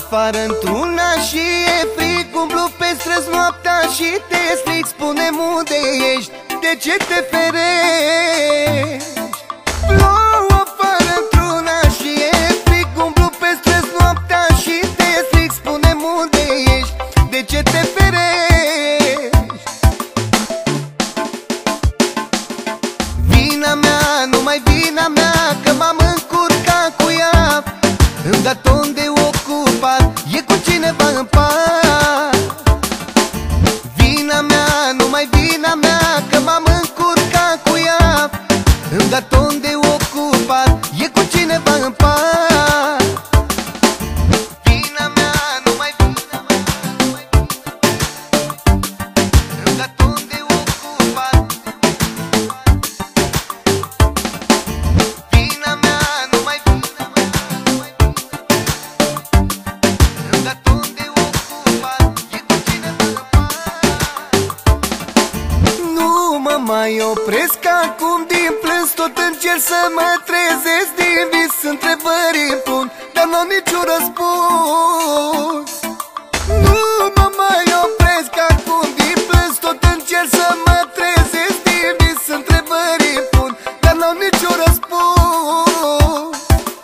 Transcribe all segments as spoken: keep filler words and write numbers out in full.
afară într-una și e frig, umblu pe străzi noaptea și te strig. Spune-mi unde ești, de ce te ferești? Plouă afară într-una și e frig, umblu pe străzi noaptea și te strig. Spune-mi unde ești, de ce te ferești? Vina mea, numai vina mea, că m-am încurcat cu ea. Îmi dat ton de ocupat, e cu cineva în pat. Vina mea, numai vina mea, că m-am încurcat cu ea. Îmi dat ton de ocupat, e cu cineva în pat. Vina mea, numai vina mea, numai vina mea. Îmi dat ton de ocupat. Vina mea, numai vina mea, numai vina mea. Îmi dat ton de ocupat, e cu cineva în pat. Nu mă mai opresc acum din plâns, tot încerc să mă trezesc din vis. Întrebări îmi pun, dar n-au niciun răspuns. Nu mă mai opresc acum din plâns, tot încerc să mă trezesc din vis. Întrebări îmi pun, dar n-au niciun răspuns.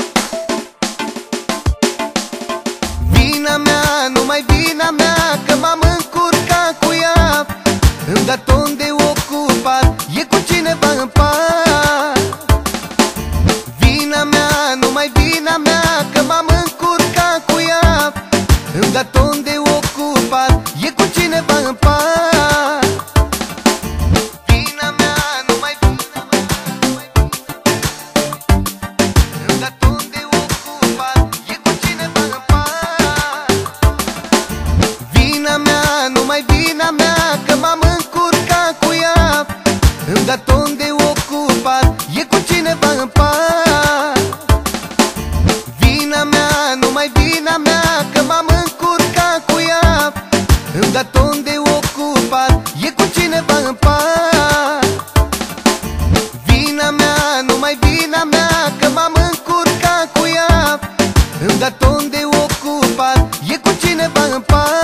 Vina mea, numai vina mea, că m-am încurcat cu ea. Îmi dat ton de ocupat, e cu cineva în pat. Vina mea, numai vina mea, că m-am încurcat cu ea. Îmi dat ton de ocupat, e cu cineva în pat. Vina mea, numai vina mea, numai vina mea. Îmi dat ton de ocupat, e cu cineva în pat. Vina mea, numai vina mea, că m-am încurcat cu ea. Îmi dat ton de ocupat, e cu cineva în pat. Vina mea, numai vina mea, că m-am încurcat cu ea. Îmi dat ton de ocupat, e cu cineva în pat. Vina mea, numai vina mea, că m-am încurcat cu ea. Îmi dat ton de ocupat, e cu cineva în pat.